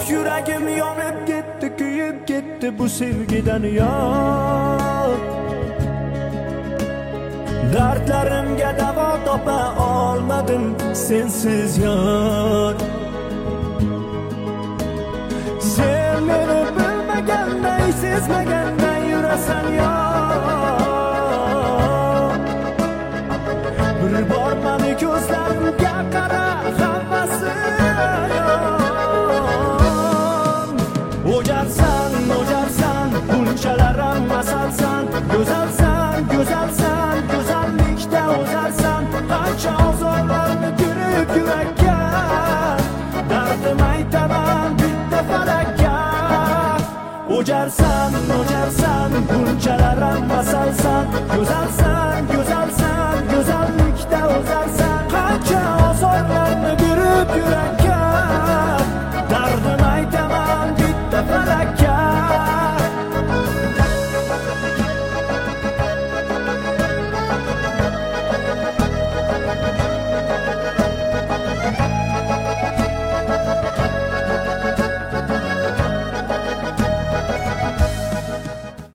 Yuragim yonib ketdi, kuyib ketdi bu sevgidan yor. Dardlarimga davo topa olmadim sensiz yor. Sen meni bilmaganday, sezmaganday yurasan yor. Bir bor mani ko'zlarimga qara, hammasi yon. O'jarsan, o'jarsan, bunchalar masalsan, go'zalsan, go'zalsan, go'zallikda o'zarsan. Qancha ozorlarni ko'rib yurakka, dardim aytaman bitta falakka. O'jarsan, o'jarsan, bunchalar masalsan, go'zalsan, go'zalsan, go'zallikda o'zarsan. Qancha ozorlarni ko'rib yurakka,